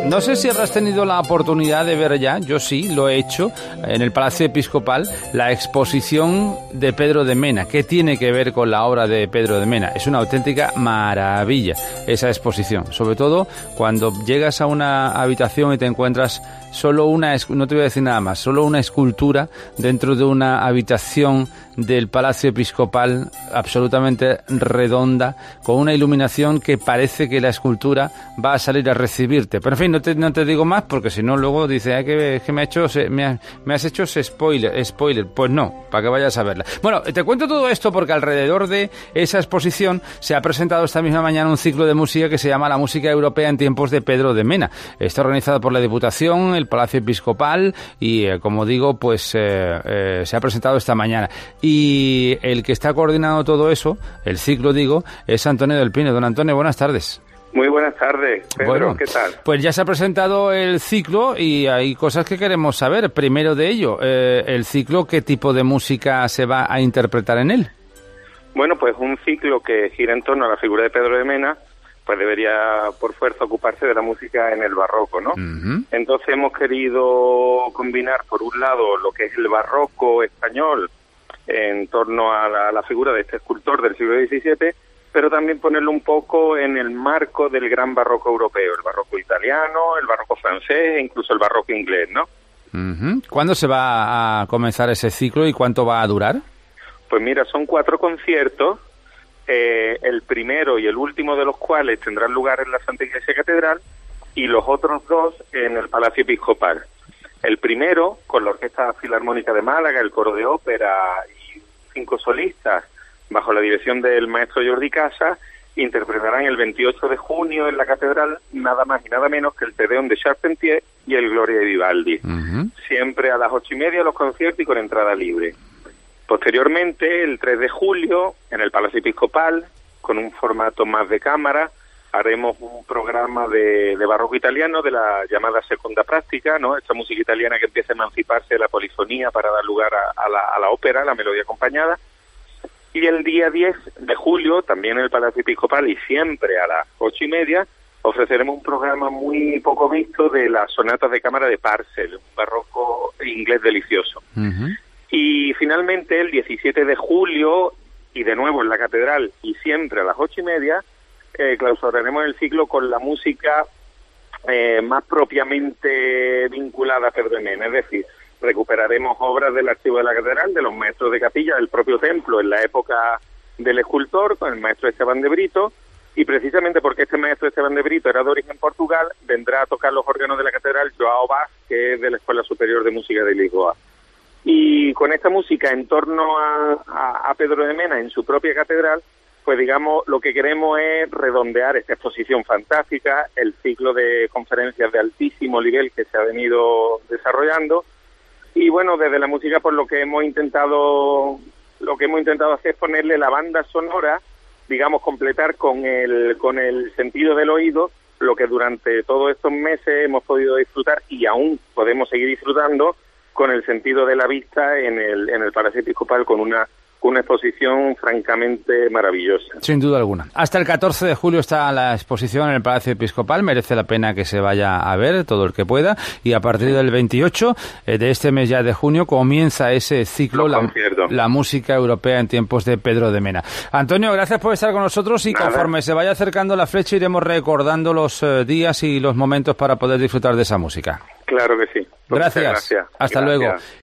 No sé si habrás tenido la oportunidad de ver ya, yo sí, lo he hecho, en el Palacio Episcopal, la exposición de Pedro de Mena. ¿Qué tiene que ver con la obra de Pedro de Mena? Es una auténtica maravilla esa exposición, sobre todo cuando llegas a una habitación y te encuentras solo una, no te voy a decir nada más, solo una escultura dentro de una habitación del Palacio Episcopal absolutamente redonda, con una iluminación que parece que la escultura va a salir a recibirte. Pero en fin, no te digo más porque si no luego dice que me has hecho ese spoiler. Pues no, para que vayas a verla. Bueno, te cuento todo esto porque alrededor de esa exposición se ha presentado esta misma mañana un ciclo de música que se llama La música europea en tiempos de Pedro de Mena. Está organizado por la Diputación, el Palacio Episcopal y, como digo, pues se ha presentado esta mañana. Y el que está coordinando todo eso, el ciclo digo, es Antonio del Pino. Don Antonio, buenas tardes. Muy buenas tardes, Pedro, bueno, ¿qué tal? Pues ya se ha presentado el ciclo y hay cosas que queremos saber. Primero de ello, el ciclo, ¿qué tipo de música se va a interpretar en él? Bueno, pues un ciclo que gira en torno a la figura de Pedro de Mena, pues debería por fuerza ocuparse de la música en el barroco, ¿no? Uh-huh. Entonces hemos querido combinar, por un lado, lo que es el barroco español en torno a la figura de este escultor del siglo XVII, pero también ponerlo un poco en el marco del gran barroco europeo, el barroco italiano, el barroco francés e incluso el barroco inglés, ¿no? Uh-huh. ¿Cuándo se va a comenzar ese ciclo y cuánto va a durar? Pues mira, son 4 conciertos, el primero y el último de los cuales tendrán lugar en la Santa Iglesia Catedral y los otros 2 en el Palacio Episcopal. El primero, con la Orquesta Filarmónica de Málaga, el Coro de Ópera y 5 solistas, bajo la dirección del maestro Jordi Casas, interpretarán el 28 de junio en la Catedral nada más y nada menos que el Te Deum de Charpentier y el Gloria de Vivaldi. Uh-huh. Siempre a las 8:30 los conciertos y con entrada libre. Posteriormente, el 3 de julio, en el Palacio Episcopal, con un formato más de cámara, haremos un programa de barroco italiano de la llamada Seconda Práctica, ¿no? Esta música italiana que empieza a emanciparse de la polifonía para dar lugar a la ópera, la melodía acompañada. Y el día 10 de julio, también en el Palacio Episcopal y siempre a las 8:30, ofreceremos un programa muy poco visto de las sonatas de cámara de Purcell, un barroco inglés delicioso. Uh-huh. Y finalmente, el 17 de julio, y de nuevo en la Catedral y siempre a las 8:30, clausuraremos el ciclo con la música más propiamente vinculada a Pedro de Mena, es decir, recuperaremos obras del archivo de la Catedral, de los maestros de capilla del propio templo en la época del escultor, con el maestro Esteban de Brito, y precisamente porque este maestro Esteban de Brito era de origen Portugal, vendrá a tocar los órganos de la Catedral Joao Vaz, que es de la Escuela Superior de Música de Lisboa. Y con esta música en torno a Pedro de Mena en su propia catedral, pues digamos, lo que queremos es redondear esta exposición fantástica, el ciclo de conferencias de altísimo nivel que se ha venido desarrollando. Y bueno, desde la música, pues lo que hemos intentado hacer es ponerle la banda sonora, digamos, completar con el sentido del oído lo que durante todos estos meses hemos podido disfrutar y aún podemos seguir disfrutando con el sentido de la vista en el Palacio Episcopal, con una exposición francamente maravillosa. Sin duda alguna. Hasta el 14 de julio está la exposición en el Palacio Episcopal. Merece la pena que se vaya a ver todo el que pueda. Y a partir del 28 de este mes ya de junio comienza ese ciclo, la música europea en tiempos de Pedro de Mena. Antonio, gracias por estar con nosotros y conforme se vaya acercando la fecha iremos recordando los días y los momentos para poder disfrutar de esa música. Claro que sí. Gracias. Hasta luego.